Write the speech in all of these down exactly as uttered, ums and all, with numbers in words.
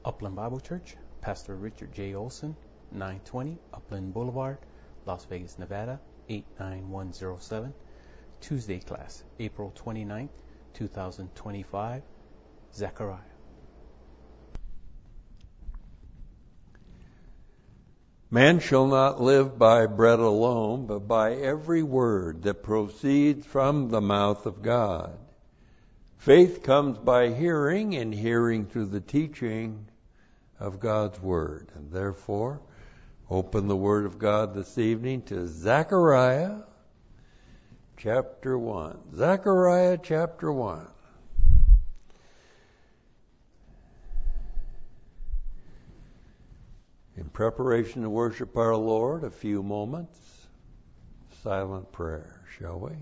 Upland Bible Church, Pastor Richard J. Olson, nine twenty Upland Boulevard, Las Vegas, Nevada, eight nine one zero seven. Tuesday class, April twenty-ninth, two thousand twenty-five, Zechariah. Man shall not live by bread alone, but by every word that proceeds from the mouth of God. Faith comes by hearing, and hearing through the teaching of God's Word. And therefore, open the Word of God this evening to Zechariah chapter one. Zechariah chapter one. In preparation to worship our Lord, a few moments, silent prayer, shall we?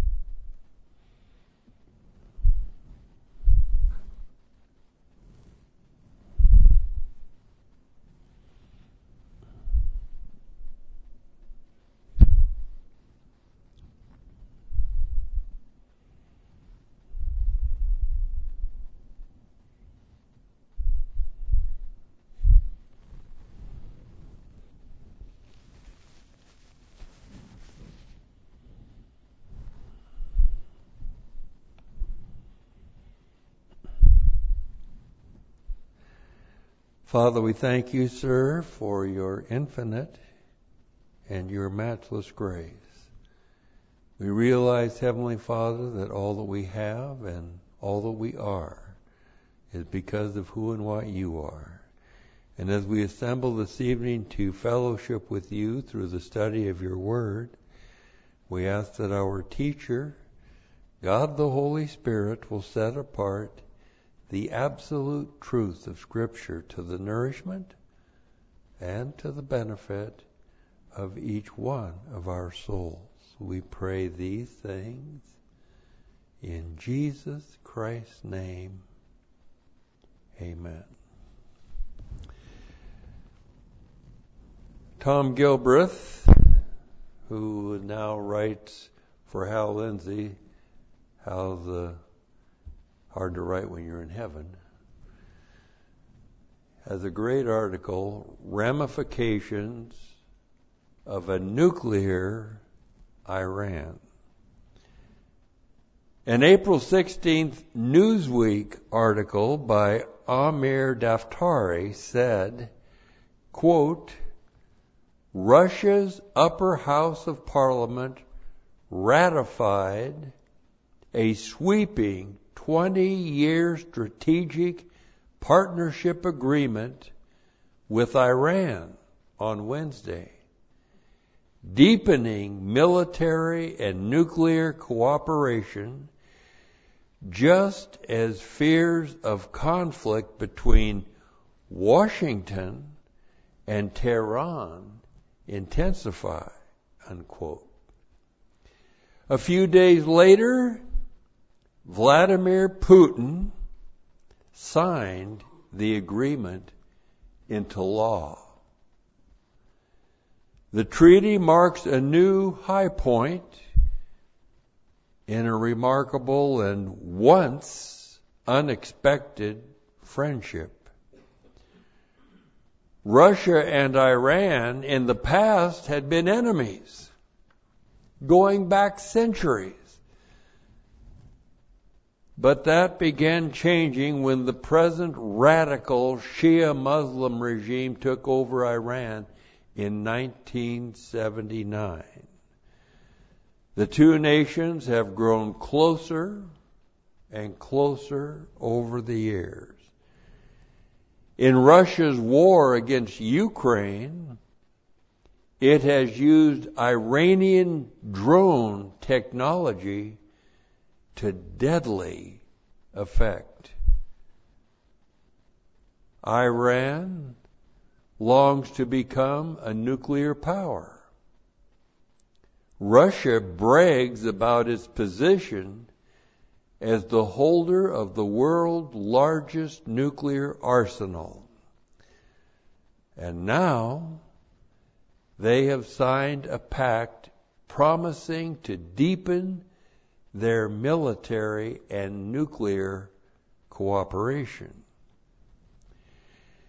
Father, we thank you, sir, for your infinite and your matchless grace. We realize, Heavenly Father, that all that we have and all that we are is because of who and what you are. And as we assemble this evening to fellowship with you through the study of your word, we ask that our teacher, God the Holy Spirit, will set apart the absolute truth of Scripture to the nourishment and to the benefit of each one of our souls. We pray these things in Jesus Christ's name. Amen. Tom Gilbreth, who now writes for Hal Lindsey, Hal's the hard to write when you're in heaven, has a great article, Ramifications of a Nuclear Iran. An April sixteenth Newsweek article by Amir Daftari said, quote, Russia's upper house of parliament ratified a sweeping twenty-year strategic partnership agreement with Iran on Wednesday, deepening military and nuclear cooperation just as fears of conflict between Washington and Tehran intensify, unquote. A few days later, Vladimir Putin signed the agreement into law. The treaty marks a new high point in a remarkable and once unexpected friendship. Russia and Iran in the past had been enemies, going back centuries. But that began changing when the present radical Shia Muslim regime took over Iran in nineteen seventy-nine. The two nations have grown closer and closer over the years. In Russia's war against Ukraine, it has used Iranian drone technology to deadly effect. Iran longs to become a nuclear power. Russia brags about its position as the holder of the world's largest nuclear arsenal. And now they have signed a pact promising to deepen their military and nuclear cooperation.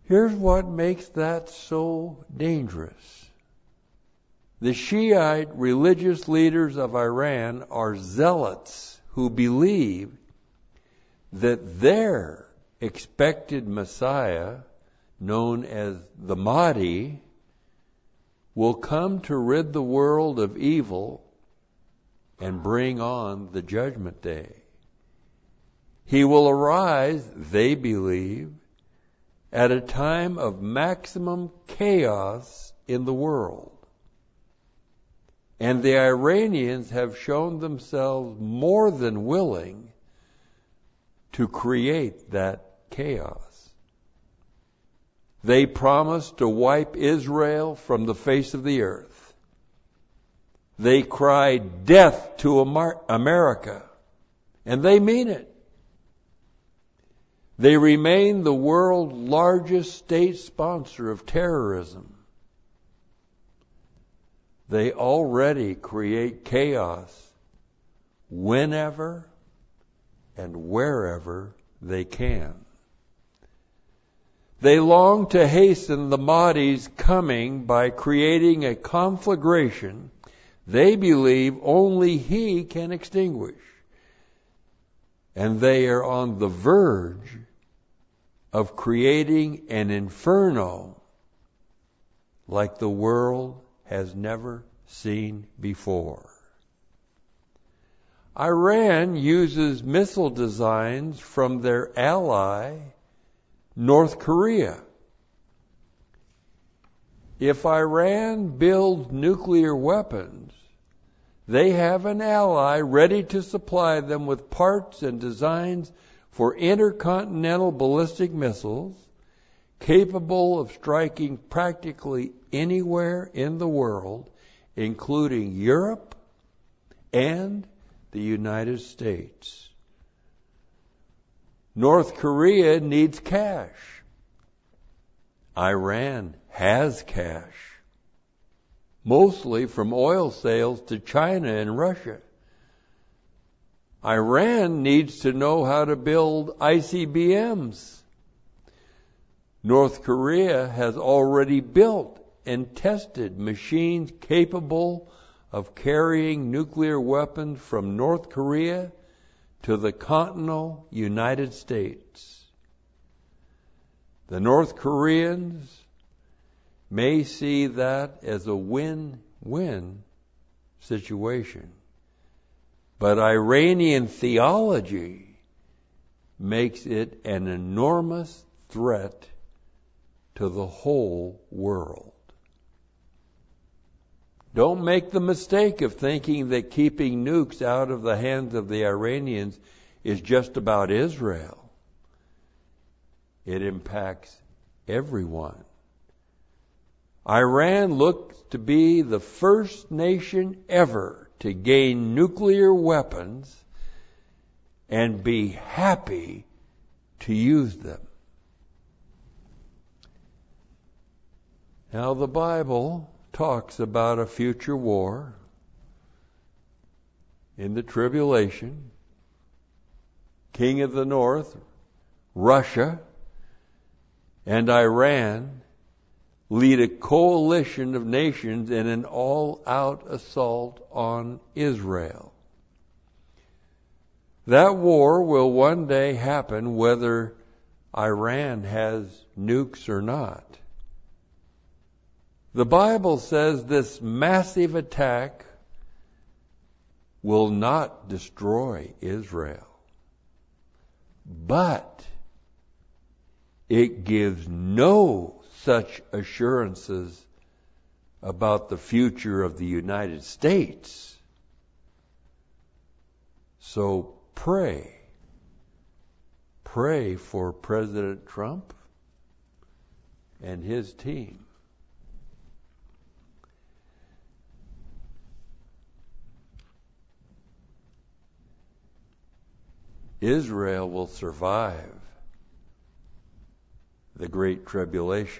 Here's what makes that so dangerous. The Shiite religious leaders of Iran are zealots who believe that their expected Messiah, known as the Mahdi, will come to rid the world of evil and bring on the judgment day. He will arise, they believe, at a time of maximum chaos in the world. And the Iranians have shown themselves more than willing to create that chaos. They promised to wipe Israel from the face of the earth. They cried death to Amer- America, and they mean it. They remain the world's largest state sponsor of terrorism. They already create chaos whenever and wherever they can. They long to hasten the Mahdi's coming by creating a conflagration they believe only he can extinguish. And they are on the verge of creating an inferno like the world has never seen before. Iran uses missile designs from their ally, North Korea. If Iran builds nuclear weapons, they have an ally ready to supply them with parts and designs for intercontinental ballistic missiles capable of striking practically anywhere in the world, including Europe and the United States. North Korea needs cash. Iran has cash, mostly from oil sales to China and Russia. Iran needs to know how to build I C B Ms. North Korea has already built and tested machines capable of carrying nuclear weapons from North Korea to the continental United States. The North Koreans may see that as a win-win situation, but Iranian theology makes it an enormous threat to the whole world. Don't make the mistake of thinking that keeping nukes out of the hands of the Iranians is just about Israel. It impacts everyone. Iran looks to be the first nation ever to gain nuclear weapons and be happy to use them. Now, the Bible talks about a future war in the tribulation. King of the North, Russia, and Iran lead a coalition of nations in an all-out assault on Israel. That war will one day happen whether Iran has nukes or not. The Bible says this massive attack will not destroy Israel, but it gives no such assurances about the future of the United States. So pray. Pray for President Trump and his team. Israel will survive the Great Tribulation.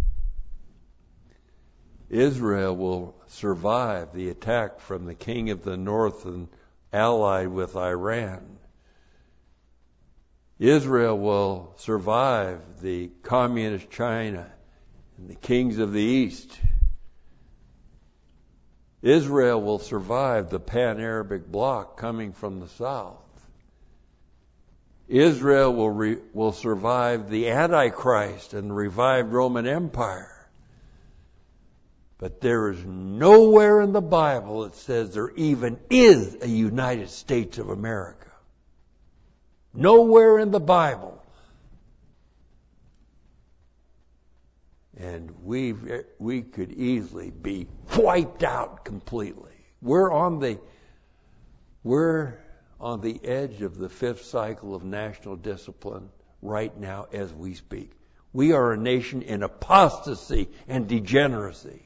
Israel will survive the attack from the king of the north and allied with Iran. Israel will survive the communist China and the kings of the East. Israel will survive the pan-Arabic bloc coming from the south. Israel will re, will survive the Antichrist and the revived Roman Empire. But there is nowhere in the Bible that says there even is a United States of America. Nowhere in the Bible. And we we could easily be wiped out completely. We're on the we're on the edge of the fifth cycle of national discipline right now as we speak. We are a nation in apostasy and degeneracy.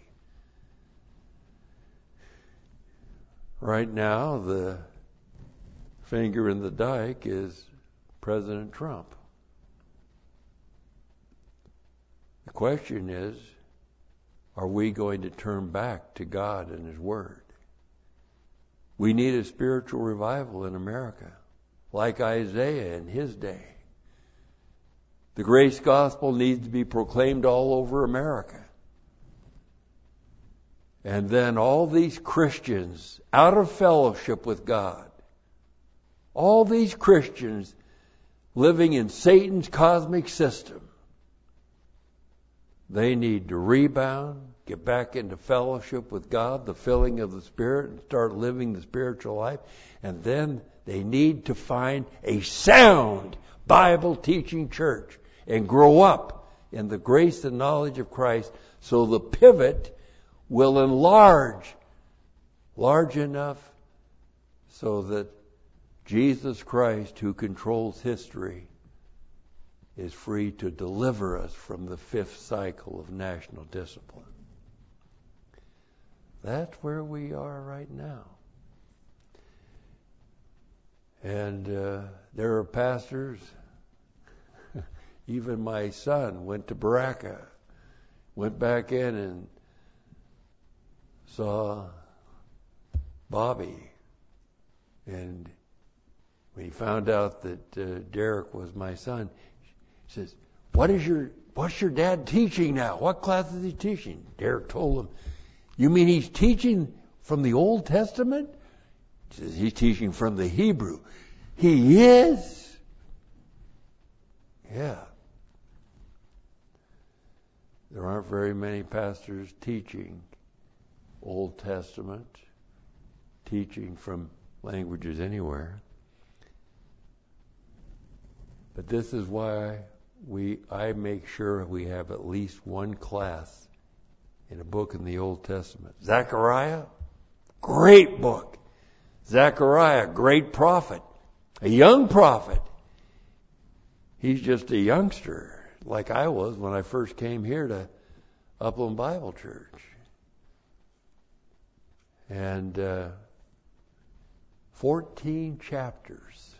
Right now, the finger in the dike is President Trump. The question is, are we going to turn back to God and His Word? We need a spiritual revival in America, like Isaiah in his day. The grace gospel needs to be proclaimed all over America. And then all these Christians out of fellowship with God, all these Christians living in Satan's cosmic system, they need to rebound, get back into fellowship with God, the filling of the Spirit, and start living the spiritual life. And then they need to find a sound Bible teaching church and grow up in the grace and knowledge of Christ, so the pivot will enlarge large enough so that Jesus Christ, who controls history, is free to deliver us from the fifth cycle of national discipline. That's where we are right now. And uh, there are pastors, even my son went to Baraka, went back in and saw Bobby. And when he found out that uh, Derek was my son, he says, what is your, what's your dad teaching now? What class is he teaching? Derek told him, you mean he's teaching from the Old Testament? He says, he's teaching from the Hebrew. He is? Yeah. There aren't very many pastors teaching Old Testament, teaching from languages anywhere. But this is why we I make sure we have at least one class in a book in the Old Testament. Zechariah, great book. Zechariah, great prophet, a young prophet. He's just a youngster, like I was when I first came here to Upland Bible Church. And uh, fourteen chapters.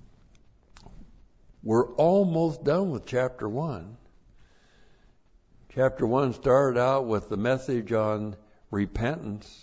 We're almost done with chapter one. Chapter one started out with the message on repentance.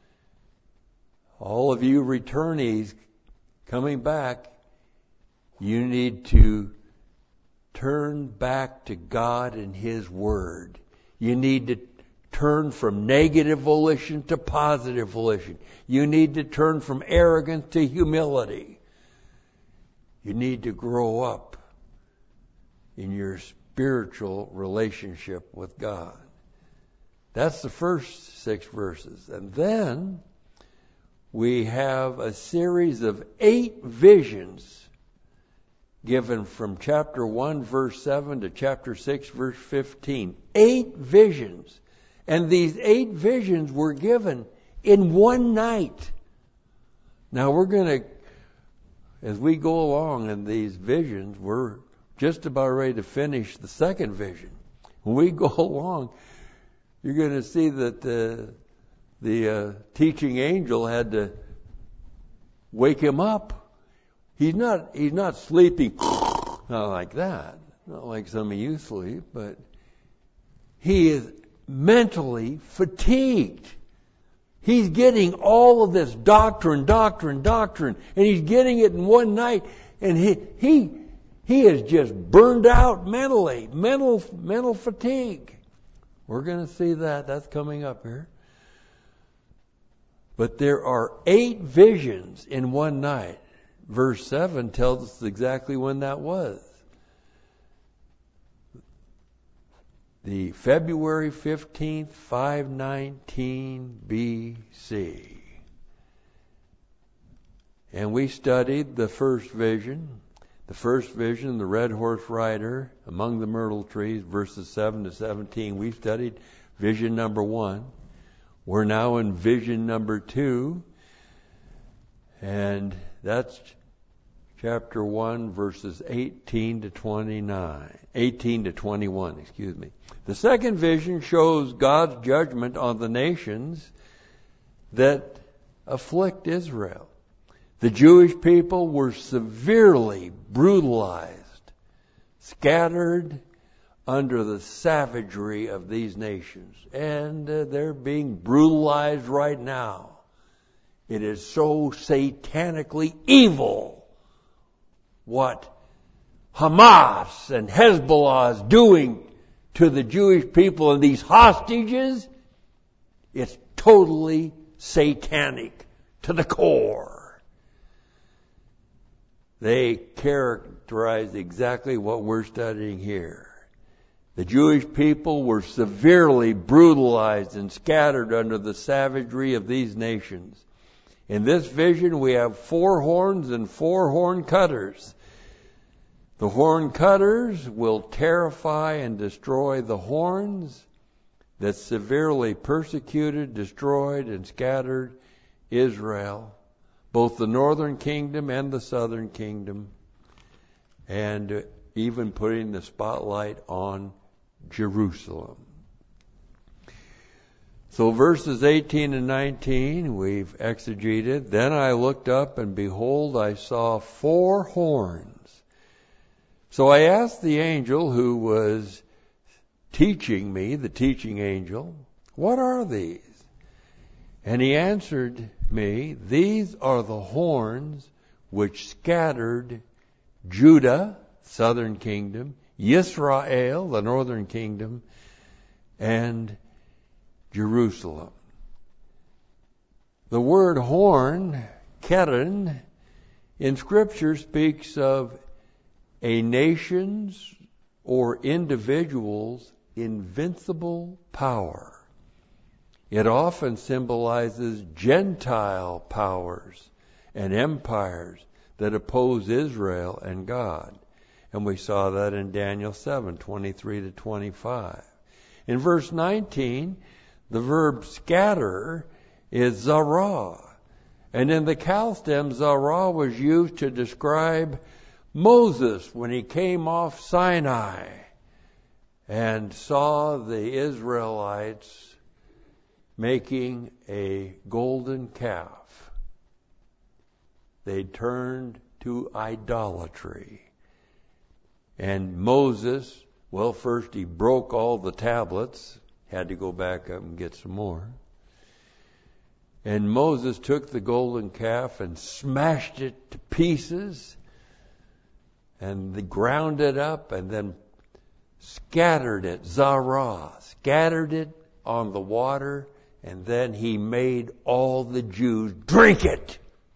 All of you returnees coming back, you need to turn back to God and His Word. You need to turn from negative volition to positive volition. You need to turn from arrogance to humility. You need to grow up in your spiritual relationship with God. That's the first six verses. And then we have a series of eight visions given from chapter one, verse seven to chapter six, verse fifteen. Eight visions. And these eight visions were given in one night. Now we're going to, as we go along in these visions, we're just about ready to finish the second vision. When we go along, you're going to see that the, the uh, teaching angel had to wake him up. He's not, he's not sleeping not like that, not like some of you sleep, but he is mentally fatigued. He's getting all of this doctrine, doctrine, doctrine, and he's getting it in one night, and he he He is just burned out mentally, mental, mental fatigue. We're going to see that. That's coming up here. But there are eight visions in one night. Verse seven tells us exactly when that was. The February fifteenth, five nineteen B C. And we studied the first vision. The first vision, the red horse rider among the myrtle trees, verses seven to seventeen. We studied vision number one. We're now in vision number two. And that's chapter one, verses eighteen to twenty-nine. eighteen to twenty-one, excuse me. The second vision shows God's judgment on the nations that afflict Israel. The Jewish people were severely brutalized, scattered under the savagery of these nations. And uh, they're being brutalized right now. It is so satanically evil what Hamas and Hezbollah is doing to the Jewish people and these hostages. It's totally satanic to the core. They characterize exactly what we're studying here. The Jewish people were severely brutalized and scattered under the savagery of these nations. In this vision, we have four horns and four horn cutters. The horn cutters will terrify and destroy the horns that severely persecuted, destroyed, and scattered Israel, both the northern kingdom and the southern kingdom, and even putting the spotlight on Jerusalem. So verses eighteen and nineteen we've exegeted. Then I looked up, and behold, I saw four horns. So I asked the angel who was teaching me, the teaching angel, what are these? And he answered me, these are the horns which scattered Judah, southern kingdom, Israel, the northern kingdom, and Jerusalem. The word horn, keren, in Scripture speaks of a nation's or individual's invincible power. It often symbolizes Gentile powers and empires that oppose Israel and God. And we saw that in Daniel seven, twenty-three to twenty-five. In verse nineteen, the verb scatter is zarah. And in the Cal stem, zarah was used to describe Moses when he came off Sinai and saw the Israelites making a golden calf. They turned to idolatry. And Moses, well, first he broke all the tablets, had to go back up and get some more. And Moses took the golden calf and smashed it to pieces, and they ground it up, and then scattered it, zarah, scattered it on the water, and then he made all the Jews drink it.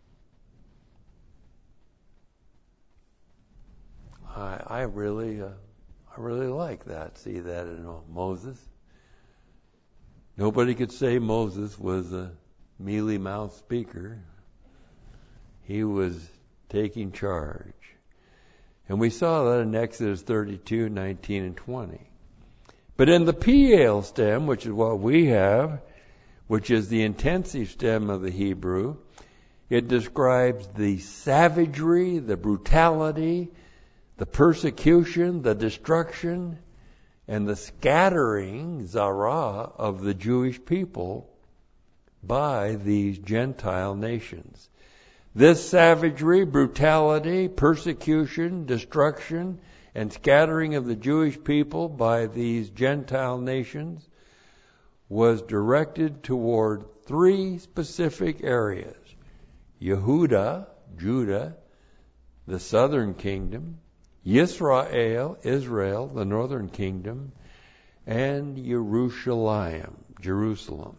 I, I really, uh, I really like that. See that in Moses. Nobody could say Moses was a mealy-mouthed speaker. He was taking charge. And we saw that in Exodus thirty-two, nineteen, and twenty. But in the Piel stem, which is what we have, which is the intensive stem of the Hebrew, it describes the savagery, the brutality, the persecution, the destruction, and the scattering, zarah, of the Jewish people by these Gentile nations. This savagery, brutality, persecution, destruction, and scattering of the Jewish people by these Gentile nations was directed toward three specific areas. Yehudah, Judah, the southern kingdom, Yisrael, Israel, the northern kingdom, and Jerusalem, Jerusalem.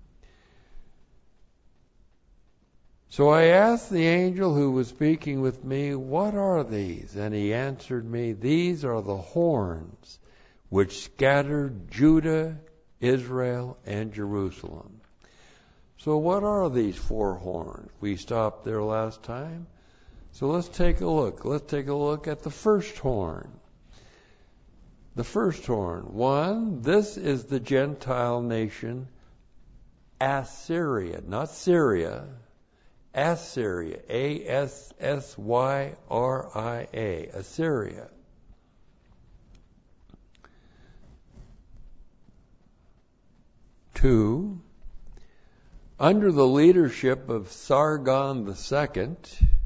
So I asked the angel who was speaking with me, what are these? And he answered me, these are the horns which scattered Judah, Israel, and Jerusalem. So what are these four horns? We stopped there last time. So let's take a look. Let's take a look at the first horn. The first horn. One, this is the Gentile nation, Assyria, not Syria. Assyria, A S S Y R I A, Assyria. Two, under the leadership of Sargon the Second,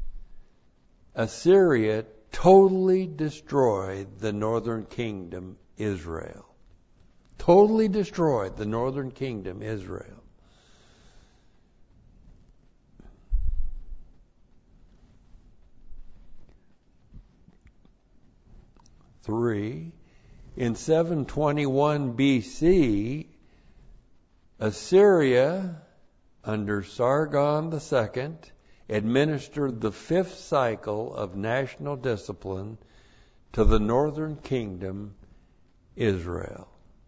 Assyria totally destroyed the northern kingdom, Israel. Totally destroyed the northern kingdom, Israel. Three, in seven twenty-one B C, Assyria, under Sargon the Second, administered the fifth cycle of national discipline to the northern kingdom, Israel.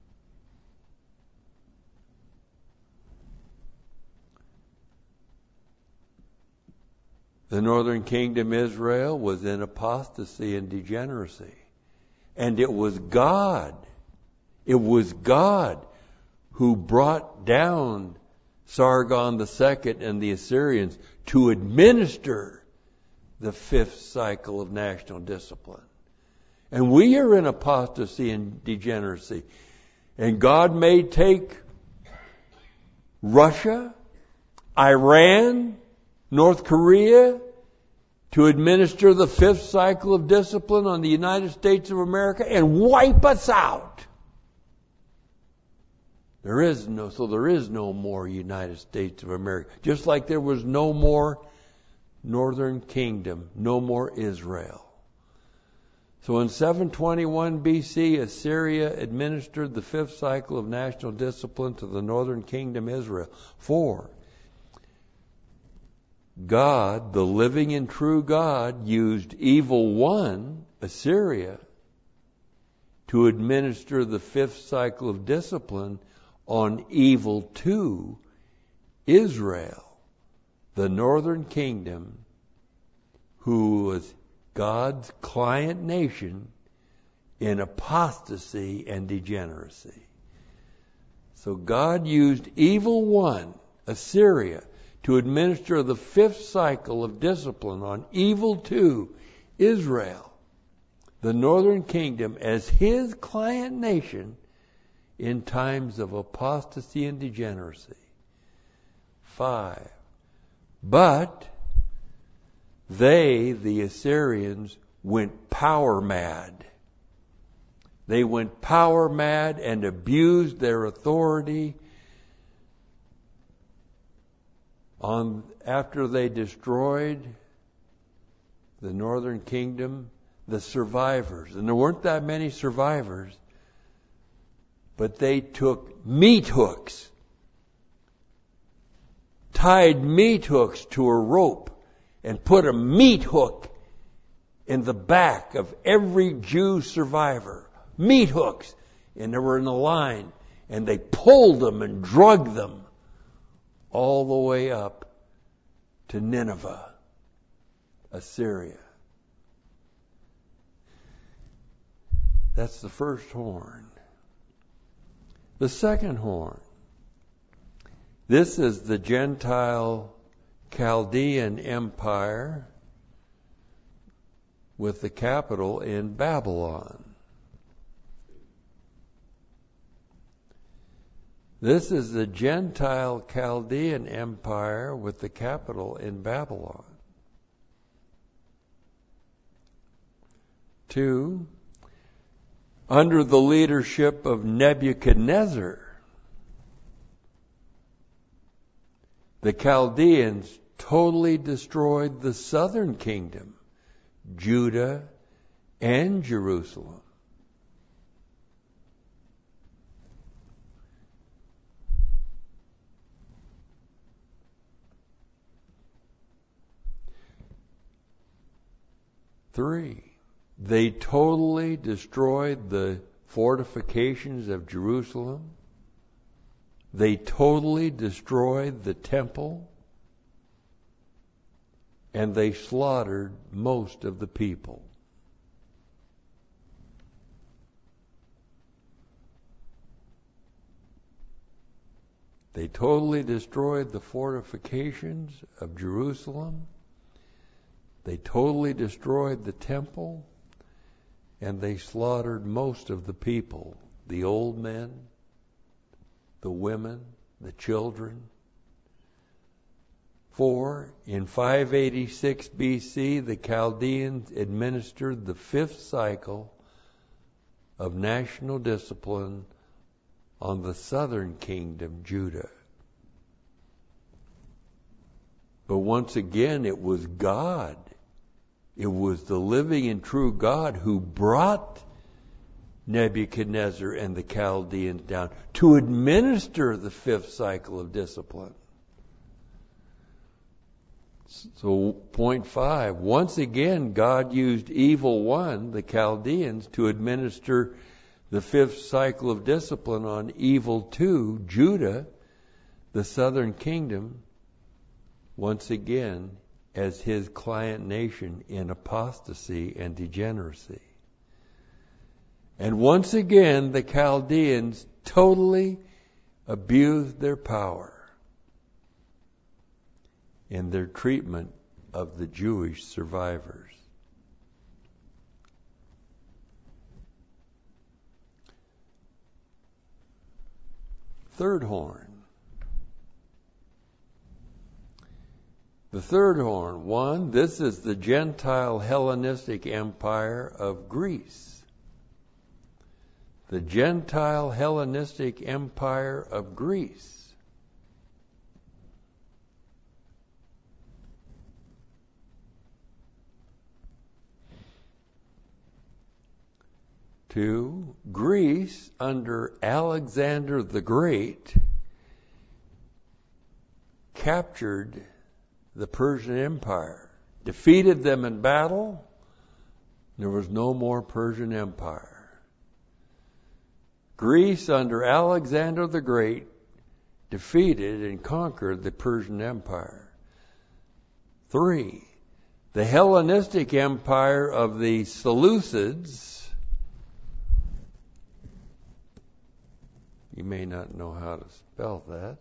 The northern kingdom, Israel, was in apostasy and degeneracy. And it was God, it was God who brought down Sargon the Second and the Assyrians to administer the fifth cycle of national discipline. And we are in apostasy and degeneracy. And God may take Russia, Iran, North Korea to administer the fifth cycle of discipline on the United States of America and wipe us out. There is no, so there is no more United States of America. Just like there was no more Northern Kingdom, no more Israel. So in seven twenty-one B C, Assyria administered the fifth cycle of national discipline to the Northern Kingdom, Israel. Four, God, the living and true God, used evil one, Assyria, to administer the fifth cycle of discipline on evil two, Israel, the northern kingdom, who was God's client nation in apostasy and degeneracy. So God used evil one, Assyria, to administer the fifth cycle of discipline on evil two, Israel, the northern kingdom, as his client nation in times of apostasy and degeneracy. Five, but they, the Assyrians, went power mad. They went power mad and abused their authority on after they destroyed the northern kingdom, the survivors. And there weren't that many survivors, but they took meat hooks, tied meat hooks to a rope, and put a meat hook in the back of every Jew survivor. Meat hooks. And they were in a line. And they pulled them and dragged them all the way up to Nineveh, Assyria. That's the first horn. The second horn. This is the Gentile Chaldean Empire with the capital in Babylon. This is the Gentile Chaldean Empire with the capital in Babylon. Two, under the leadership of Nebuchadnezzar, the Chaldeans totally destroyed the southern kingdom, Judah and Jerusalem. Three, they totally destroyed the fortifications of Jerusalem. They totally destroyed the temple. And they slaughtered most of the people. They totally destroyed the fortifications of Jerusalem. They totally destroyed the temple, and they slaughtered most of the people, the old men, the women, the children. For, in five eighty-six B C, the Chaldeans administered the fifth cycle of national discipline on the southern kingdom, Judah. But once again, it was God. It was the living and true God who brought Nebuchadnezzar and the Chaldeans down to administer the fifth cycle of discipline. So, point five, once again, God used evil one, the Chaldeans, to administer the fifth cycle of discipline on evil two, Judah, the southern kingdom, once again, as his client nation in apostasy and degeneracy. And once again, the Chaldeans totally abused their power in their treatment of the Jewish survivors. Third horn. The third horn, one, this is the Gentile Hellenistic Empire of Greece. The Gentile Hellenistic Empire of Greece. Two, Greece under Alexander the Great captured the Persian Empire, defeated them in battle. There was no more Persian Empire. Greece under Alexander the Great defeated and conquered the Persian Empire. Three, the Hellenistic Empire of the Seleucids. You may not know how to spell that.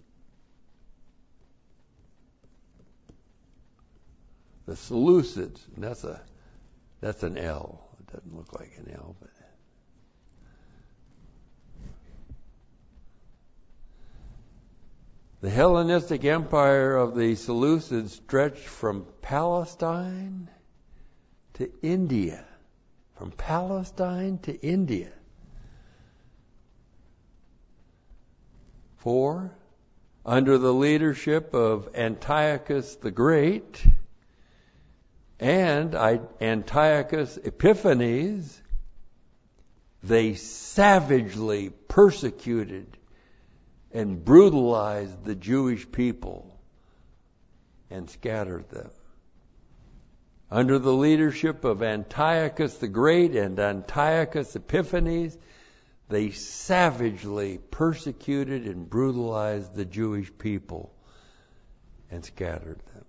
The Seleucids, and that's a that's an L. It doesn't look like an L, but the Hellenistic Empire of the Seleucids stretched from Palestine to India. From Palestine to India. Four, under the leadership of Antiochus the Great and Antiochus Epiphanes, they savagely persecuted and brutalized the Jewish people and scattered them. Under the leadership of Antiochus the Great and Antiochus Epiphanes, they savagely persecuted and brutalized the Jewish people and scattered them.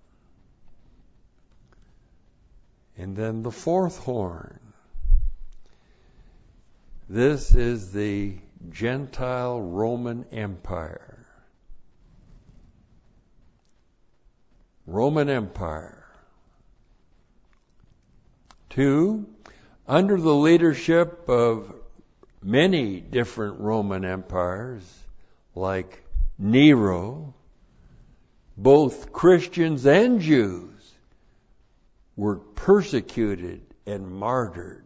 And then the fourth horn. This is the Gentile Roman Empire. Roman Empire. Two, under the leadership of many different Roman empires, like Nero, both Christians and Jews were persecuted and martyred.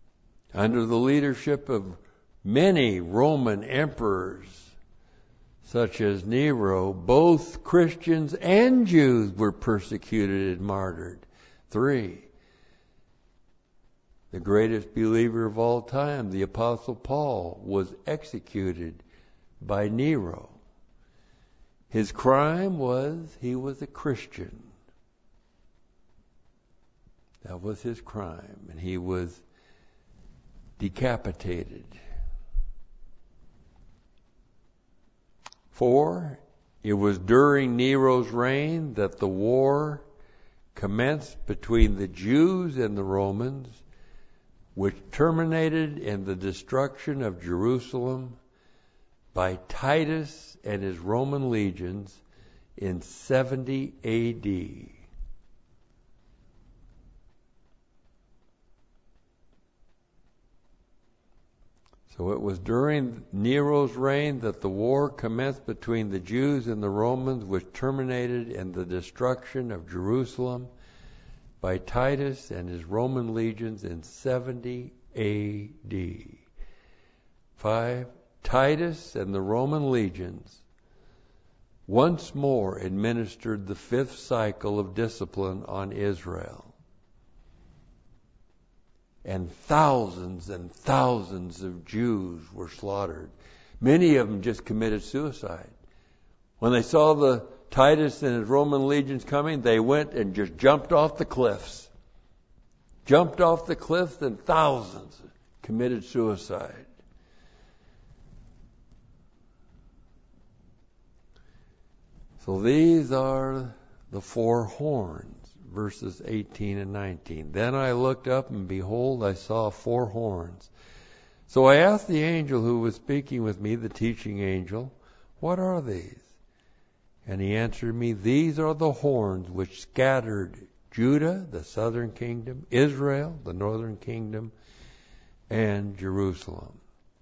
Under the leadership of many Roman emperors, such as Nero, both Christians and Jews were persecuted and martyred. Three, the greatest believer of all time, the Apostle Paul, was executed by Nero. His crime was he was a Christian. That was his crime, and he was decapitated. Four, it was during Nero's reign that the war commenced between the Jews and the Romans, which terminated in the destruction of Jerusalem by Titus and his Roman legions in seventy A D. So it was during Nero's reign that the war commenced between the Jews and the Romans, which terminated in the destruction of Jerusalem by Titus and his Roman legions in seventy A D. Five, Titus and the Roman legions once more administered the fifth cycle of discipline on Israel. And thousands and thousands of Jews were slaughtered. Many of them just committed suicide. When they saw the Titus and his Roman legions coming, they went and just jumped off the cliffs. Jumped off the cliffs, and thousands committed suicide. So these are the four horns. Verses eighteen and nineteen. Then I looked up, and behold, I saw four horns. So I asked the angel who was speaking with me, the teaching angel, what are these? And he answered me, these are the horns which scattered Judah, the southern kingdom, Israel, the northern kingdom, and Jerusalem.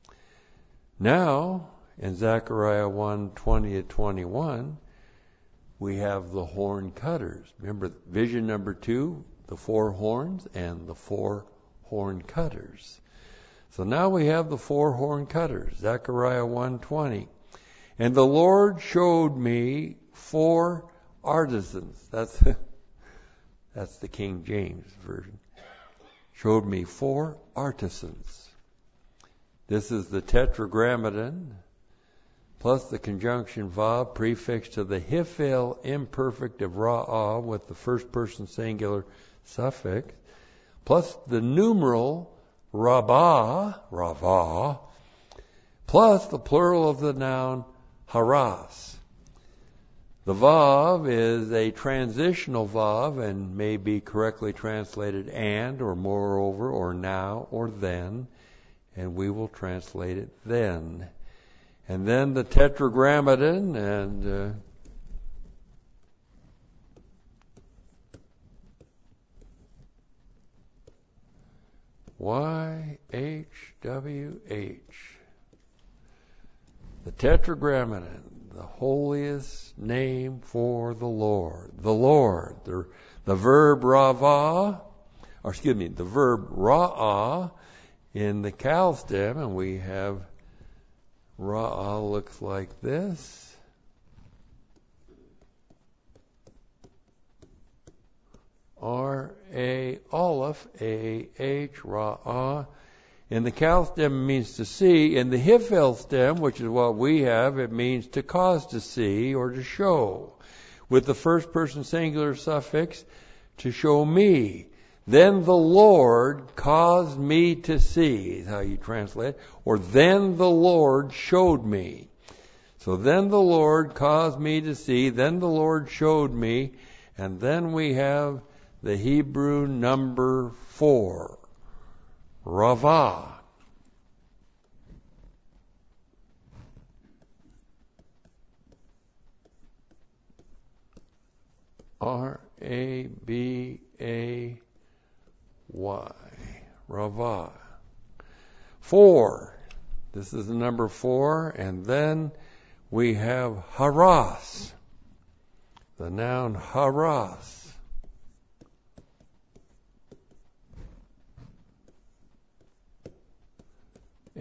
Now, in Zechariah one, twenty to twenty-one, we have the horn cutters. Remember vision number two, the four horns and the four horn cutters. So now we have the four horn cutters, Zechariah one twenty. And the Lord showed me four artisans. That's, that's the King James version. Showed me four artisans. This is the tetragrammaton, plus the conjunction vav prefixed to the hifil imperfect of ra'ah with the first person singular suffix, plus the numeral rabah, ravah, plus the plural of the noun haras. The vav is a transitional vav and may be correctly translated and, or moreover, or now, or then, and we will translate it then. And then the tetragrammaton, and uh, Y H W H. The tetragrammaton, the holiest name for the Lord. The Lord, the, the verb rava, or excuse me, the verb ra'ah in the Qal stem, and we have ra'ah looks like this. R A Aleph A H ra'ah. In the Qal stem it means to see. In the hifil stem, which is what we have, it means to cause to see or to show. With the first person singular suffix, to show me. Then the Lord caused me to see, is how you translate it. Or then the Lord showed me. So then the Lord caused me to see, then the Lord showed me, and then we have the Hebrew number four, Ravah. R A B A Y. Ravah. Four. This is the number four. And then we have haras. The noun haras.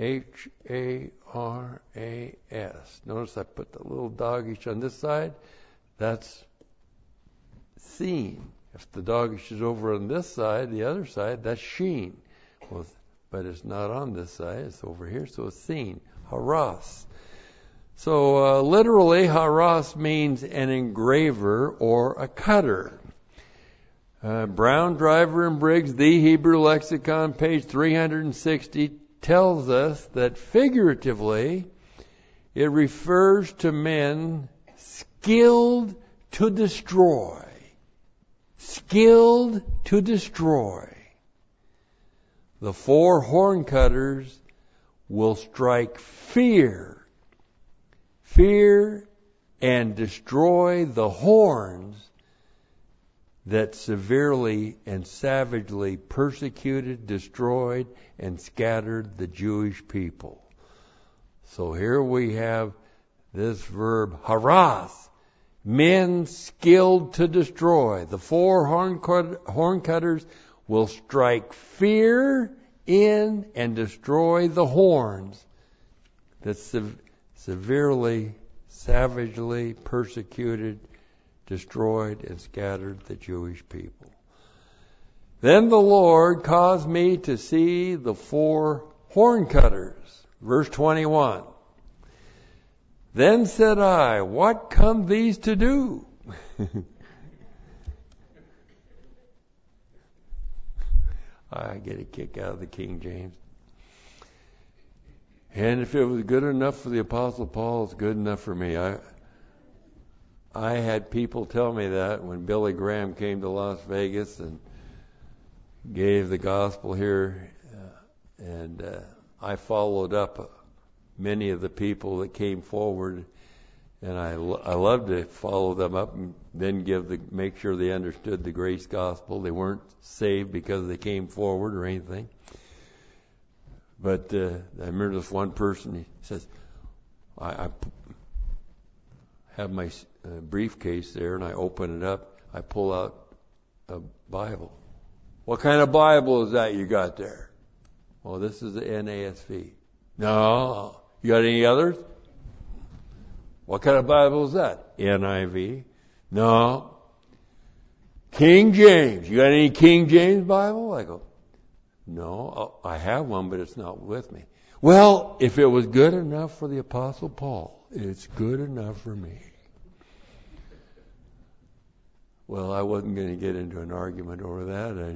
H A R A S. Notice I put the little doggish on this side. That's seen. If the doggish is over on this side, the other side, that's sheen. Well, but it's not on this side. It's over here, so it's seen. Haras. So uh, literally, haras means an engraver or a cutter. Uh, Brown, Driver, and Briggs, the Hebrew Lexicon, page three hundred sixty, tells us that figuratively it refers to men skilled to destroy. Skilled to destroy. The four horn cutters will strike fear. Fear and destroy the horns that severely and savagely persecuted, destroyed, and scattered the Jewish people. So here we have this verb, haras, men skilled to destroy. The four horn, cut, horn cutters will strike fear in and destroy the horns that sev- severely, savagely persecuted, destroyed, and scattered the Jewish people. Then the Lord caused me to see the four horn cutters. Verse twenty-one. Then said I, what come these to do? I get a kick out of the King James. And if it was good enough for the Apostle Paul, it's good enough for me. I I had people tell me that when Billy Graham came to Las Vegas and gave the gospel here, uh, and uh, I followed up many of the people that came forward, and I, lo- I love to follow them up and then give the make sure they understood the grace gospel. They weren't saved because they came forward or anything. But uh, I remember this one person, he says, I, I have my uh, briefcase there, and I open it up. I pull out a Bible. What kind of Bible is that you got there? Well, this is the N A S V. No. You got any others? What kind of Bible is that? N I V. No. King James. You got any King James Bible? I go, no, I have one, but it's not with me. Well, if it was good enough for the Apostle Paul, it's good enough for me. Well, I wasn't going to get into an argument over that. I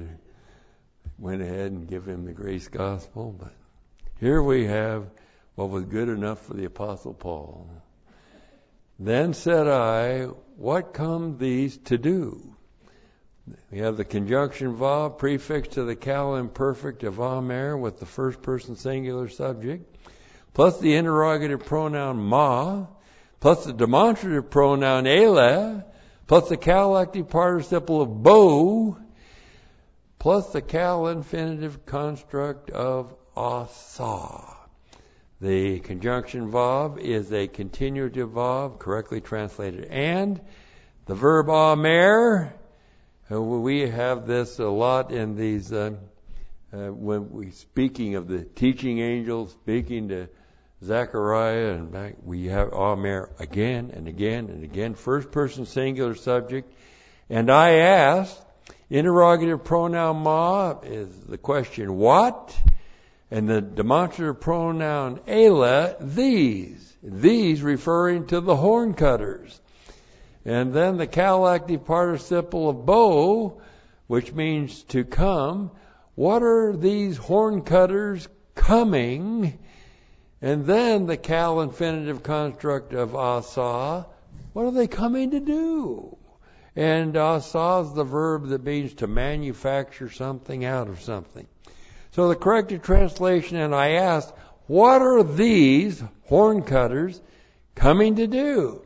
went ahead and give him the grace gospel. But here we have what was good enough for the Apostle Paul. Then said I, what come these to do? We have the conjunction vav prefix to the cal imperfect of amer with the first person singular subject, plus the interrogative pronoun ma, plus the demonstrative pronoun ele, plus the cal active participle of bo, plus the cal infinitive construct of asa. The conjunction vav is a continuative vav, correctly translated, and the verb amer. Uh, we have this a lot in these, uh, uh, when we, speaking of the teaching angels, speaking to Zechariah, and back, we have amer again and again and again, first person singular subject. And I asked, interrogative pronoun ma is the question what? And the demonstrative pronoun ele, these. These referring to the horn cutters. And then the cal active participle of bo, which means to come. What are these horn cutters coming? And then the cal infinitive construct of asa. What are they coming to do? And asa is the verb that means to manufacture something out of something. So the corrected translation, and I asked, what are these horn cutters coming to do?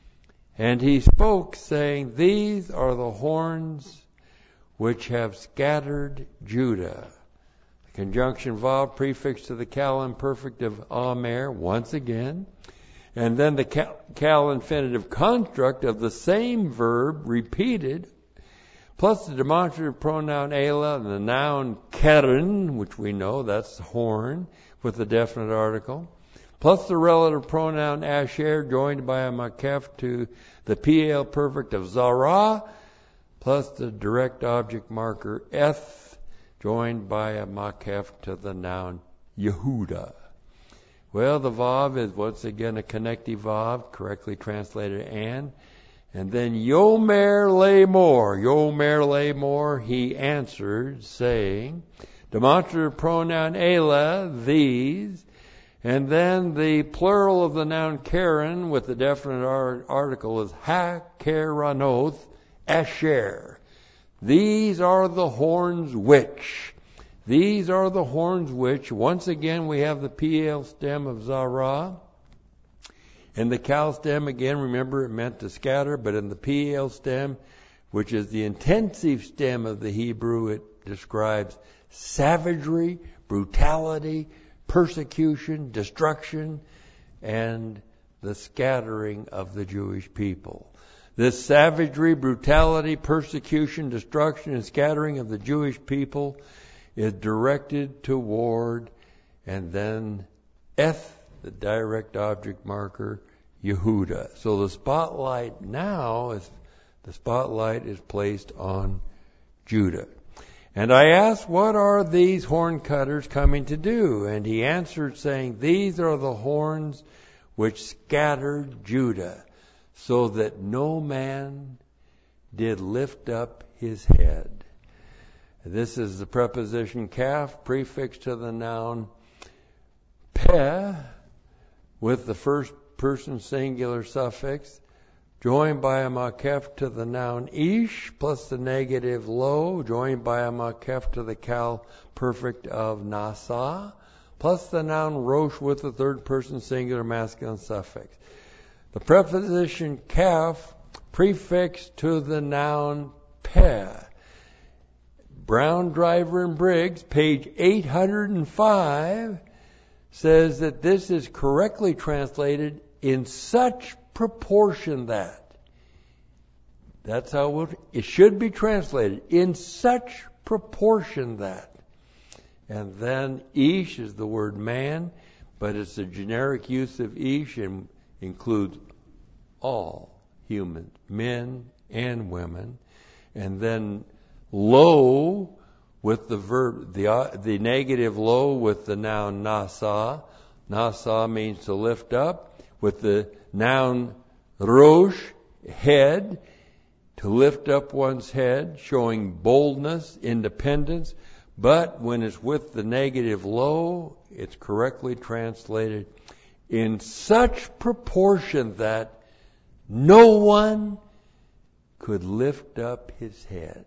And he spoke, saying, these are the horns which have scattered Judah. The conjunction vav prefix to the cal imperfect of amer, once again. And then the cal, cal infinitive construct of the same verb repeated, plus the demonstrative pronoun Ela and the noun Keren, which we know, that's the horn, with the definite article, plus the relative pronoun Asher, joined by a makef to the P L perfect of Zara, plus the direct object marker Eth, joined by a makef to the noun Yehuda. Well, the vav is once again a connective vav, correctly translated and. And then Yomer Lamor, Yomer Lamor, he answered, saying, demonstrative pronoun Ela, these, and then the plural of the noun Keren with the definite article is Ha-Keranoth, Asher. These are the horns which. These are the horns which. Once again, we have the P L stem of Zara. And the Kal stem, again, remember it meant to scatter, but in the P L stem, which is the intensive stem of the Hebrew, it describes savagery, brutality, persecution, destruction, and the scattering of the Jewish people. This savagery, brutality, persecution, destruction, and scattering of the Jewish people is directed toward, and then Eth, the direct object marker, Yehuda. So the spotlight now is, the spotlight is placed on Judah. And I asked, what are these horn cutters coming to do? And he answered saying, these are the horns which scattered Judah, so that no man did lift up his head. This is the preposition kaf, prefix to the noun peh, with the first person singular suffix, joined by a makef to the noun ish, plus the negative lo, joined by a makef to the kal perfect of nasa, plus the noun rosh with the third person singular masculine suffix. The preposition kaf, prefix to the noun peh. Brown, Driver, and Briggs, page eight hundred five, says that this is correctly translated in such proportion that. That's how it, it should be translated. In such proportion that. And then ish is the word man, but it's a generic use of ish and includes all humans, men and women. And then lo with the verb, the uh, the negative lo with the noun nasa. Nasa means to lift up. With the noun rosh, head, to lift up one's head, showing boldness, independence. But when it's with the negative lo, it's correctly translated in such proportion that no one could lift up his head.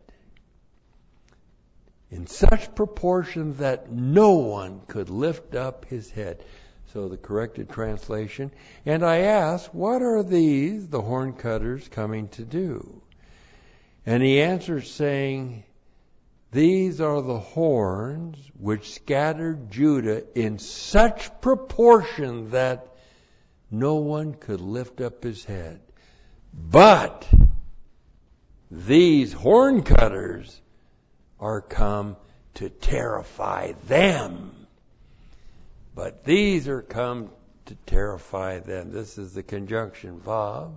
In such proportion that no one could lift up his head. So the corrected translation. And I asked, what are these, the horn cutters, coming to do? And he answers saying, these are the horns which scattered Judah in such proportion that no one could lift up his head. But these horn cutters are come to terrify them. But these are come to terrify them. This is the conjunction vav.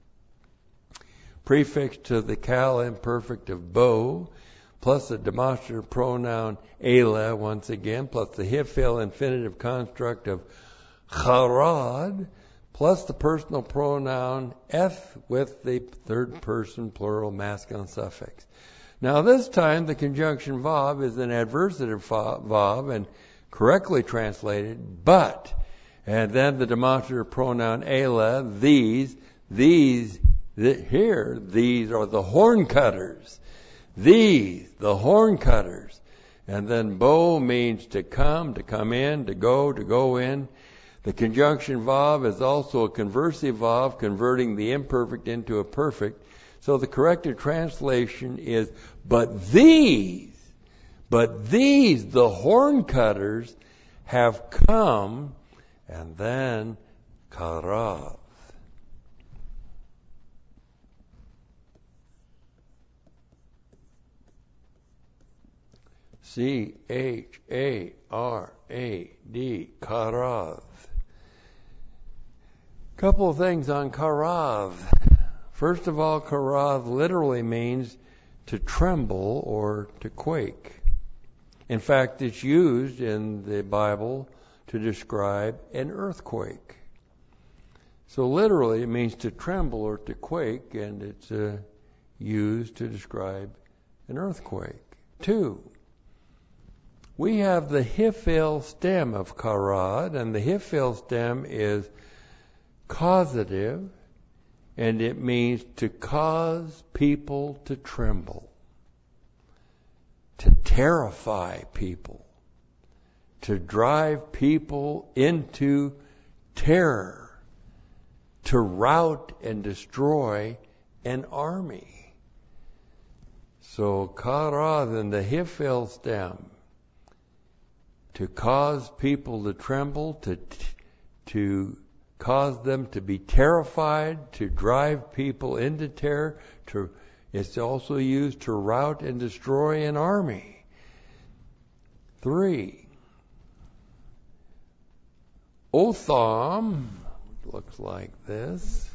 Prefix to the kal imperfect of bo, plus the demonstrative pronoun ela once again, plus the hifil infinitive construct of charad, plus the personal pronoun eth with the third person plural masculine suffix. Now this time the conjunction vav is an adversative vav and correctly translated, but, and then the demonstrative pronoun ela, these, these, th- here, these are the horn cutters. These, the horn cutters. And then bo means to come, to come in, to go, to go in. The conjunction vav is also a conversive vav, converting the imperfect into a perfect. So the corrected translation is, but these, but these, the horn cutters, have come, and then karav. C H A R A D, Charav. Couple of things on Charav. First of all, Charav literally means to tremble or to quake. In fact, it's used in the Bible to describe an earthquake. So literally it means to tremble or to quake, and it's uh, used to describe an earthquake. Two, we have the Hifil stem of Karad, and the Hifil stem is causative, and it means to cause people to tremble, to terrify people, to drive people into terror, to rout and destroy an army. So Karad and the Hifil stem, to cause people to tremble, to to cause them to be terrified, to drive people into terror. To, it's also used to rout and destroy an army. Three, Otham looks like this.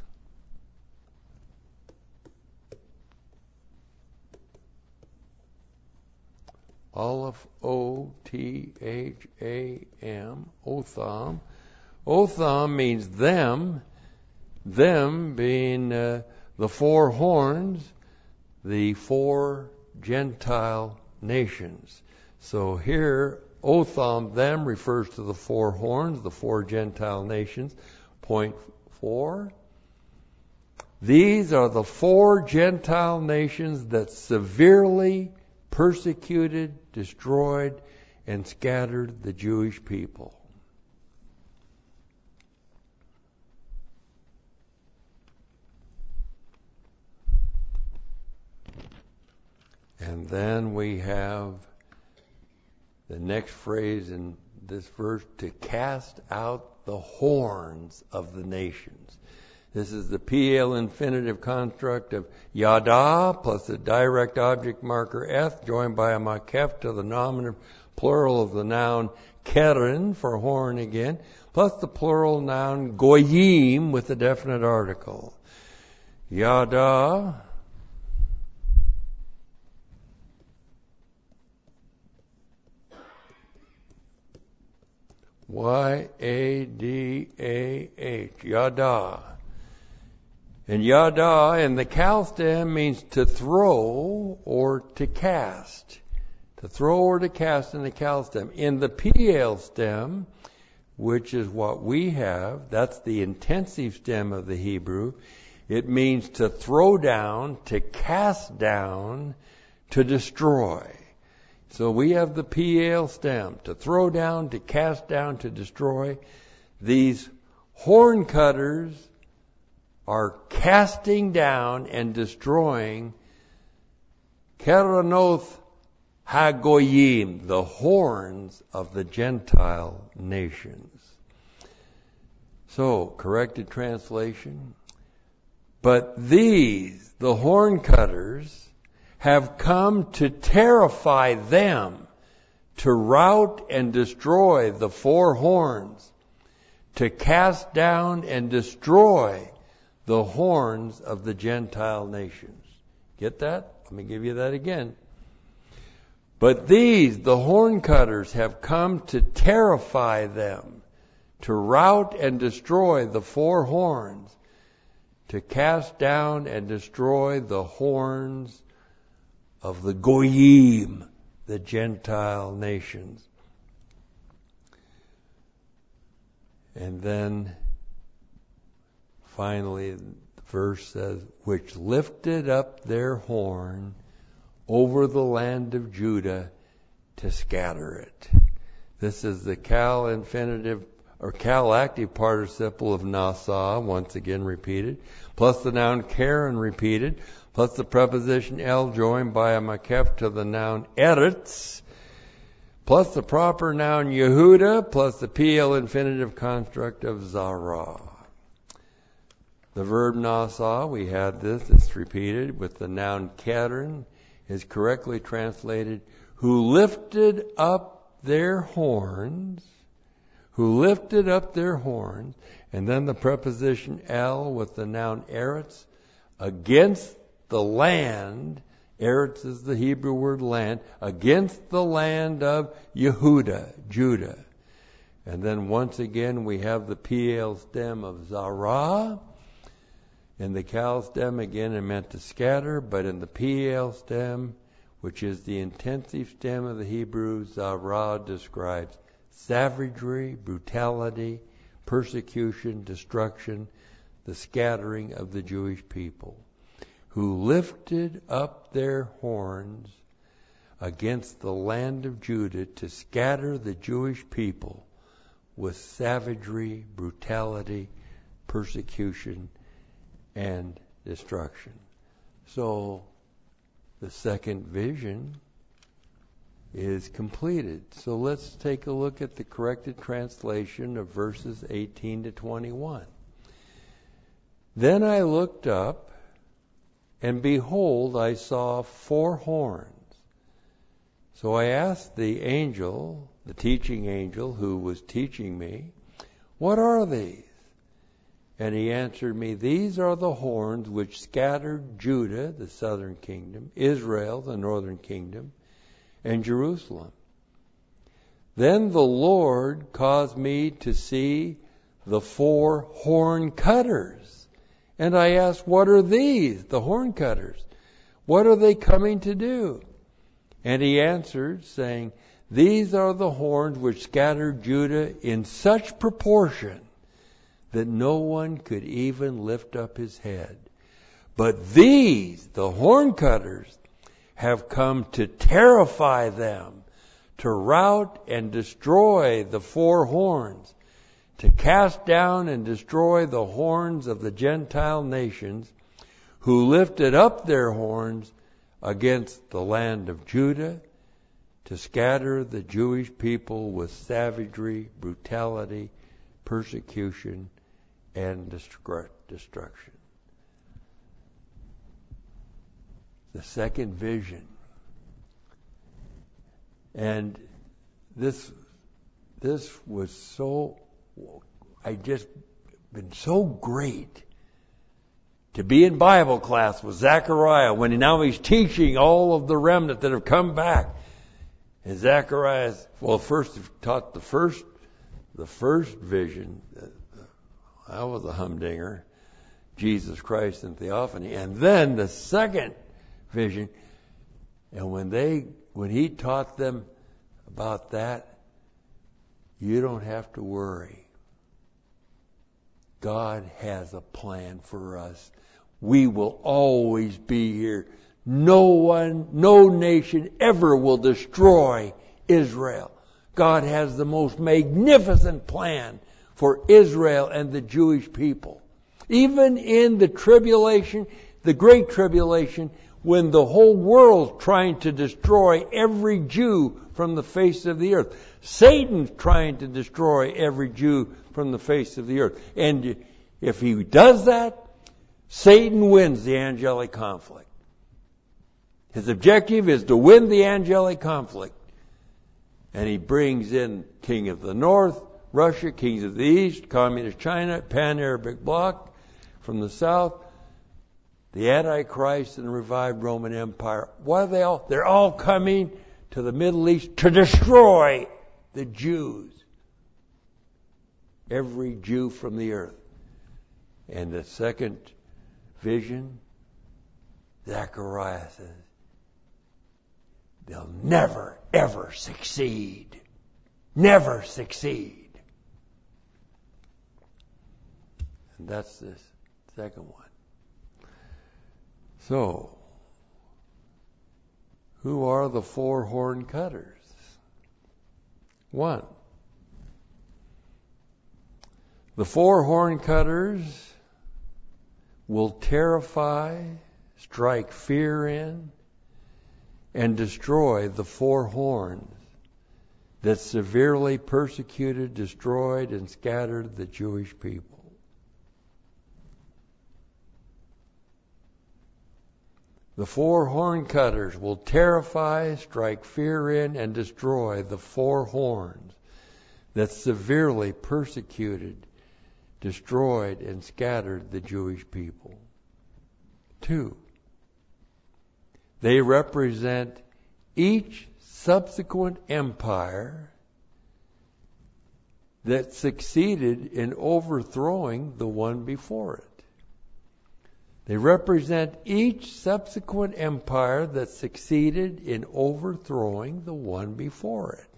Aleph O T H A M, Otham. Otham means them, them being uh, the four horns, the four Gentile nations. So here, Otham, them, refers to the four horns, the four Gentile nations. Point four. These are the four Gentile nations that severely persecuted, destroyed, and scattered the Jewish people. And then we have the next phrase in this verse, to cast out the horns of the nations. This is the P L infinitive construct of yada plus the direct object marker eth, joined by a makef to the nominative plural of the noun keren for horn again, plus the plural noun goyim with the definite article. Yada Y A D A H, yada. And yada in the Kal stem means to throw or to cast. To throw or to cast in the Kal stem. In the P L stem, which is what we have, that's the intensive stem of the Hebrew, it means to throw down, to cast down, to destroy. So we have the P L stem, to throw down, to cast down, to destroy. These horn cutters are casting down and destroying Keronoth Hagoyim, the horns of the Gentile nations. So, corrected translation. But these, the horn cutters, have come to terrify them, to rout and destroy the four horns, to cast down and destroy the horns of the Gentile nations. Get that? Let me give you that again. But these, the horn cutters, have come to terrify them, to rout and destroy the four horns, to cast down and destroy the horns of the Goyim, the Gentile nations. And then finally the verse says, which lifted up their horn over the land of Judah to scatter it. This is the Kal infinitive or Kal active participle of nasa, once again repeated, plus the noun keren repeated, plus the preposition el joined by a makef to the noun eretz, plus the proper noun Yehuda, plus the P L infinitive construct of zara. The verb nasa, we had this, it's repeated, with the noun keren, is correctly translated, who lifted up their horns, who lifted up their horns, and then the preposition el with the noun eretz, against the land. Eretz is the Hebrew word land, against the land of Yehuda, Judah. And then once again we have the Piel stem of Zarah. In the Kal stem again it meant to scatter, but in the Piel stem, which is the intensive stem of the Hebrew, Zarah describes savagery, brutality, persecution, destruction, the scattering of the Jewish people, who lifted up their horns against the land of Judah to scatter the Jewish people with savagery, brutality, persecution, and destruction. So the second vision is completed. So let's take a look at the corrected translation of verses eighteen to twenty-one. Then I looked up, and behold, I saw four horns. So I asked the angel, the teaching angel who was teaching me, what are these? And he answered me, these are the horns which scattered Judah, the southern kingdom, Israel, the northern kingdom, and Jerusalem. Then the Lord caused me to see the four horn cutters. And I asked, what are these, the horn cutters? What are they coming to do? And he answered, saying, these are the horns which scattered Judah in such proportion that no one could even lift up his head. But these, the horn cutters, have come to terrify them, to rout and destroy the four horns, to cast down and destroy the horns of the Gentile nations, who lifted up their horns against the land of Judah, to scatter the Jewish people with savagery, brutality, persecution, and destruction. The second vision. And this this was so, I just been so great to be in Bible class with Zechariah when now he's teaching all of the remnant that have come back. And Zechariah, well, first he taught the first, the first vision. That was a humdinger. Jesus Christ and Theophany. And then the second vision. And when they, when he taught them about that, you don't have to worry. God has a plan for us. We will always be here. No one, no nation ever will destroy Israel. God has the most magnificent plan for Israel and the Jewish people. Even in the tribulation, the great tribulation, when the whole world's trying to destroy every Jew from the face of the earth. Satan's trying to destroy every Jew from the face of the earth. And if he does that, Satan wins the angelic conflict. His objective is to win the angelic conflict. And he brings in King of the North, Russia, Kings of the East, Communist China, Pan-Arabic bloc from the South, the Antichrist and the revived Roman Empire. What are they all? They're all coming to the Middle East to destroy the Jews. Every Jew from the earth. And the second vision, Zechariah says, they'll never, ever succeed. Never succeed. And that's the second one. So, who are the four horn cutters? One. The four horn cutters will terrify, strike fear in, and destroy the four horns that severely persecuted, destroyed, and scattered the Jewish people. The four horn cutters will terrify, strike fear in, and destroy the four horns that severely persecuted, destroyed, and scattered the Jewish people. Two, they represent each subsequent empire that succeeded in overthrowing the one before it. They represent each subsequent empire that succeeded in overthrowing the one before it.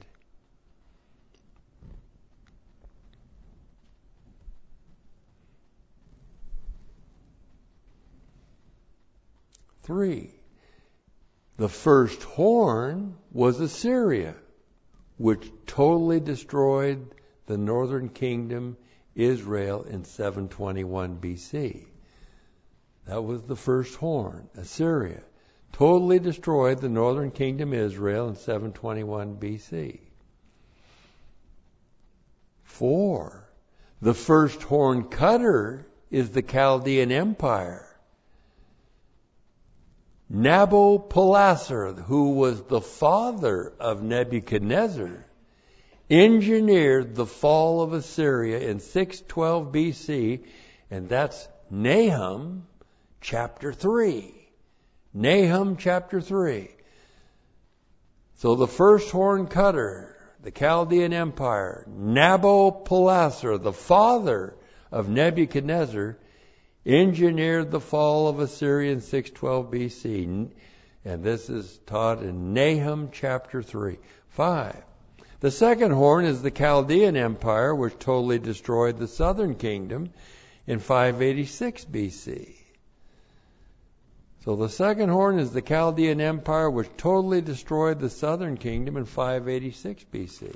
Three, the first horn was Assyria, which totally destroyed the northern kingdom, Israel, in seven twenty-one B C. That was the first horn, Assyria. Totally destroyed the northern kingdom, Israel, in seven twenty-one B C. Four, the first horn cutter is the Chaldean Empire. Nabopolassar, who was the father of Nebuchadnezzar, engineered the fall of Assyria in six twelve B C, and that's Nahum chapter three. Nahum chapter three. So the first horn cutter, the Chaldean Empire, Nabopolassar, the father of Nebuchadnezzar, engineered the fall of Assyria in six twelve B C. And this is taught in Nahum chapter three. Five. The second horn is the Chaldean Empire, which totally destroyed the southern kingdom in five eighty-six B C. So the second horn is the Chaldean Empire, which totally destroyed the southern kingdom in five eighty-six B C.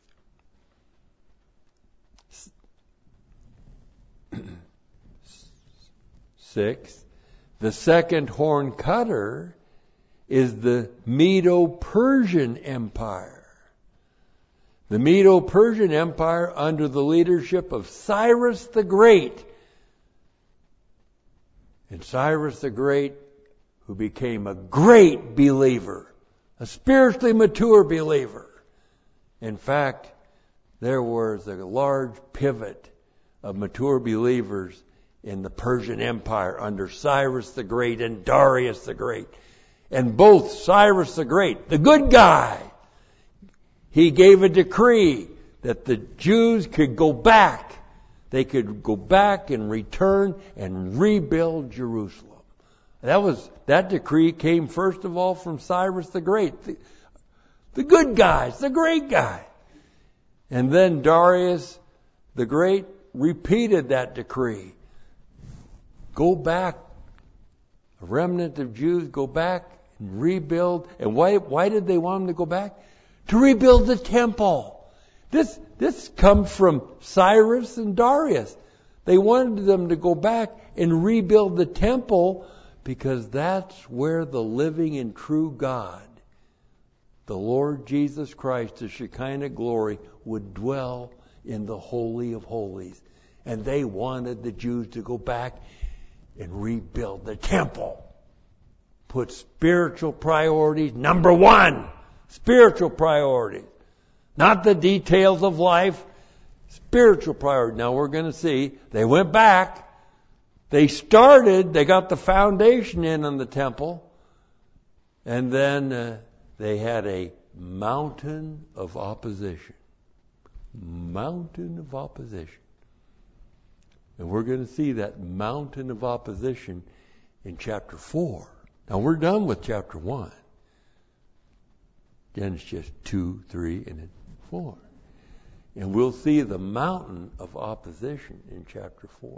Six, the second horn cutter is the Medo-Persian Empire. The Medo-Persian Empire under the leadership of Cyrus the Great. And Cyrus the Great, who became a great believer, a spiritually mature believer. In fact, there was a large pivot of mature believers in the Persian Empire under Cyrus the Great and Darius the Great. And both Cyrus the Great, the good guy, he gave a decree that the Jews could go back. They could go back and return and rebuild Jerusalem. That was, that decree came first of all from Cyrus the Great. The, the good guys, the great guy. And then Darius the Great repeated that decree. Go back, a remnant of Jews, go back and rebuild. And why, why did they want them to go back? To rebuild the temple. This, this comes from Cyrus and Darius. They wanted them to go back and rebuild the temple because that's where the living and true God, the Lord Jesus Christ, the Shekinah glory, would dwell in the Holy of Holies. And they wanted the Jews to go back and rebuild the temple. Put spiritual priorities number one. Spiritual priorities. Not the details of life. Spiritual priorities. Now we're going to see, they went back. They started, they got the foundation in on the temple. And then uh, they had a mountain of opposition. Mountain of opposition. And we're going to see that mountain of opposition in chapter four. Now we're done with chapter one. Then it's just two, three, and then four. And we'll see the mountain of opposition in chapter four.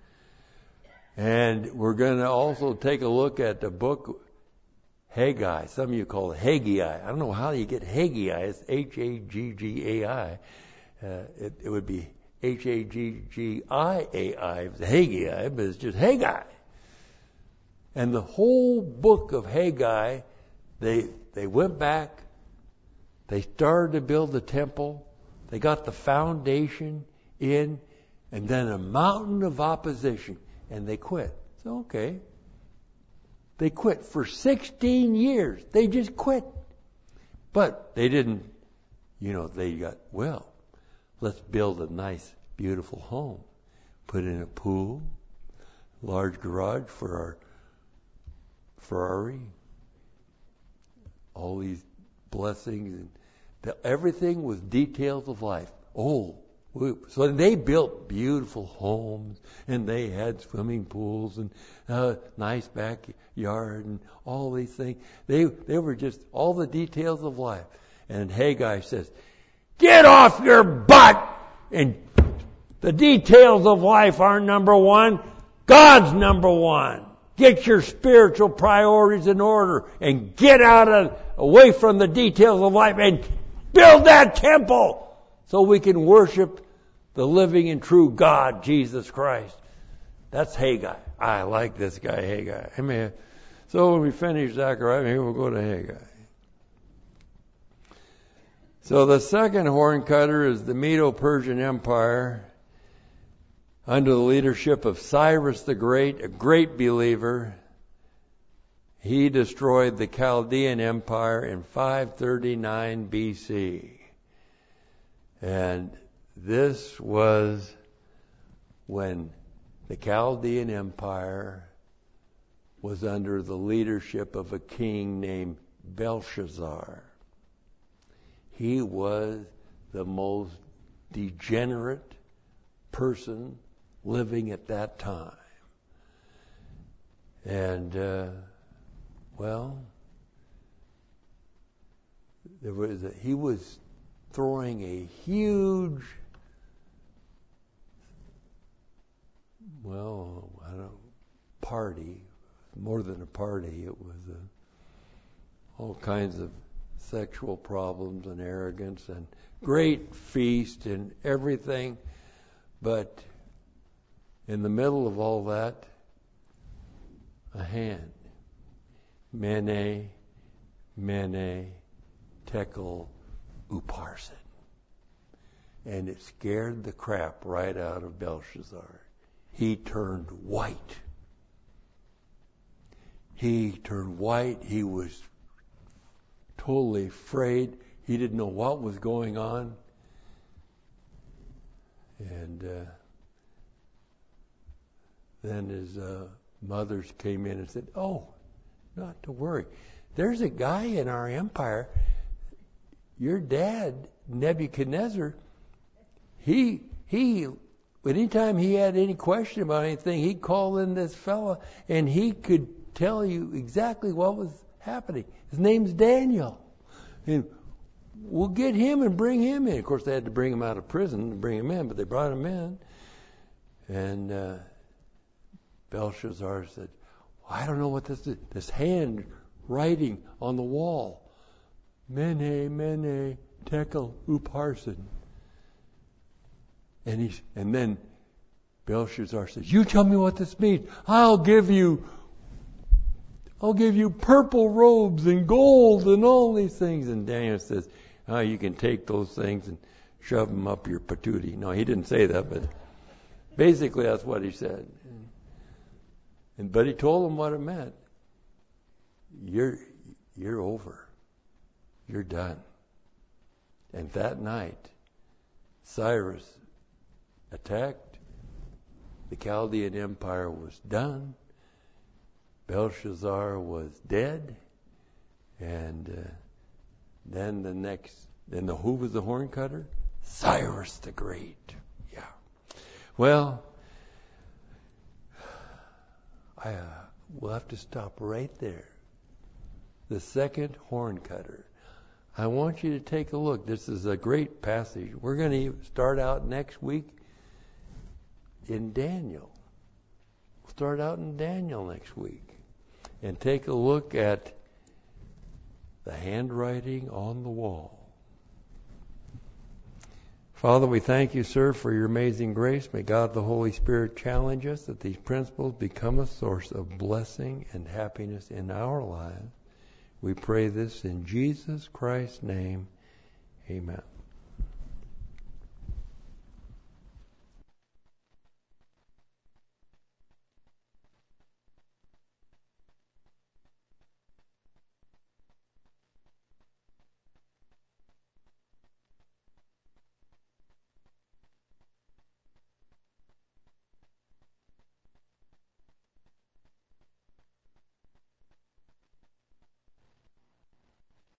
And we're going to also take a look at the book Haggai. Some of you call it Haggai. I don't know how you get Haggai. It's H A G G A I. Uh, it, it would be H A G G I A I. It's Haggai, but it's just Haggai. And the whole book of Haggai, they they went back, they started to build the temple, they got the foundation in, and then a mountain of opposition, and they quit. So, okay. They quit for sixteen years. They just quit. But they didn't, you know, they got, well, let's build a nice, beautiful home. Put in a pool, large garage for our Ferrari, all these blessings. And the, everything was details of life. Oh, so they built beautiful homes, and they had swimming pools and uh, nice backyard and all these things. They they were just all the details of life. And Haggai says, "Get off your butt! And the details of life aren't number one. God's number one. Get your spiritual priorities in order and get out of away from the details of life and build that temple so we can worship the living and true God, Jesus Christ." That's Haggai. I like this guy, Haggai. I mean, so when we finish Zechariah, maybe we'll go to Haggai. So the second horn cutter is the Medo-Persian Empire under the leadership of Cyrus the Great, a great believer. He destroyed the Chaldean Empire in five thirty-nine B C. And this was when the Chaldean Empire was under the leadership of a king named Belshazzar. He was the most degenerate person living at that time. And, uh, well, there was a, he was throwing a huge, well, I don't know, party, more than a party. It was a, all kinds of sexual problems and arrogance and great feast and everything. But in the middle of all that, a hand. Mene, Mene, Tekel, Upharsin. And it scared the crap right out of Belshazzar. He turned white. He turned white. He was totally afraid. He didn't know what was going on. And uh, then his uh, mothers came in and said, "Oh, not to worry. There's a guy in our empire. Your dad, Nebuchadnezzar, he he anytime he had any question about anything, he'd call in this fella and he could tell you exactly what was happening. His name's Daniel. And we'll get him and bring him in." Of course, they had to bring him out of prison to bring him in, but they brought him in. And uh, Belshazzar said, "I don't know what this is. This hand writing on the wall. Mene, Mene, Tekel, Upharsin." And he, and then Belshazzar says, "You tell me what this means. I'll give you, I'll give you purple robes and gold and all these things." And Daniel says, "Oh, you can take those things and shove them up your patootie." No, he didn't say that, but basically that's what he said. And but he told them what it meant. You're you're over. You're done. And that night, Cyrus attacked. The Chaldean Empire was done. Belshazzar was dead. And uh, then the next, then the who was the horn cutter? Cyrus the Great. Yeah. Well, I uh, we'll have to stop right there. The second horn cutter. I want you to take a look. This is a great passage. We're going to start out next week in Daniel. We'll start out in Daniel next week and take a look at the handwriting on the wall. Father, we thank you, sir, for your amazing grace. May God the Holy Spirit challenge us that these principles become a source of blessing and happiness in our lives. We pray this in Jesus Christ's name. Amen.